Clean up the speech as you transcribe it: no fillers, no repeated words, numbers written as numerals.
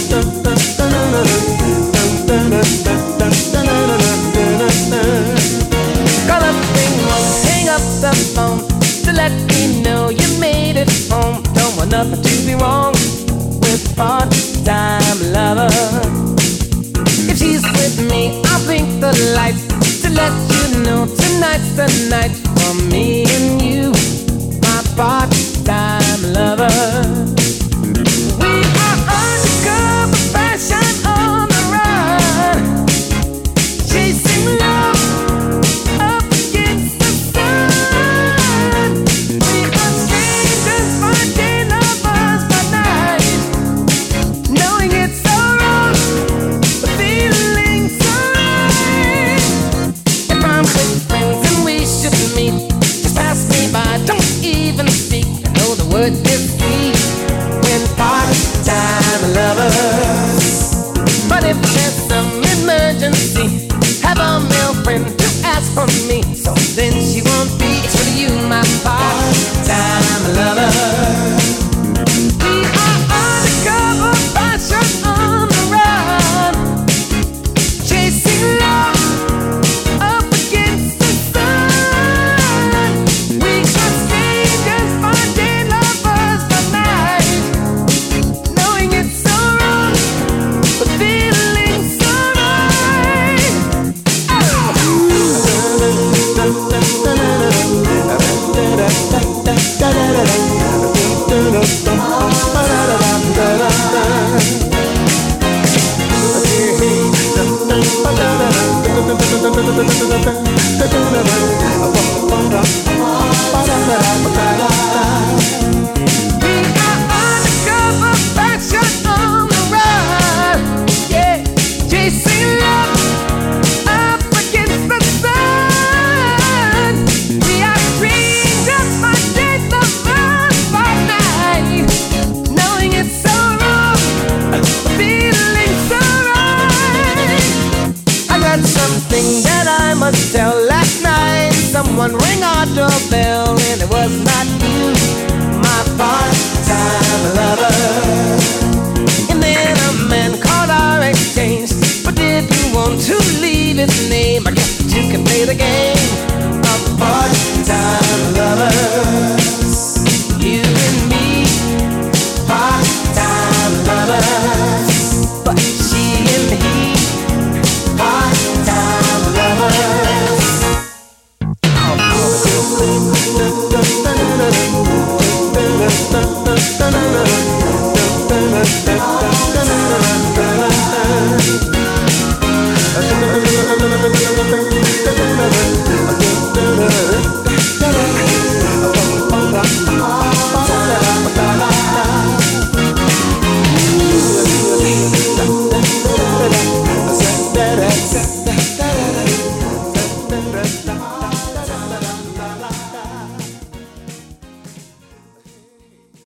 Call up, ring, won't hang up the phone to let me know you made it home. Don't want nothing to be wrong with part-time lover. If she's with me, I'll blink the lights to let you know tonight's the night for me and you, my part-time lover. We are undercover fashion on the run, chasing love up against the sun. We are strangers finding lovers by night, knowing it's so wrong, but feeling so right. If I'm with friends and we should meet, just pass me by, don't even speak. I know the word is sweet when part-time lovers. But if there's some emergency, have a male friend to ask for me, so then she won't be for you, my part-time lover. We are undercover fashion on the run, chasing love up against the sun. We are strangers finding lovers by night, knowing it's so wrong, but feeling so right. We are undercover fashion on the run, yeah, chasing love up against the sun. We are strangers finding lovers by night, knowing it's so wrong, feeling so right. I got something that I must tell. Last night someone rang our doorbell and it was not you, my part-time lover.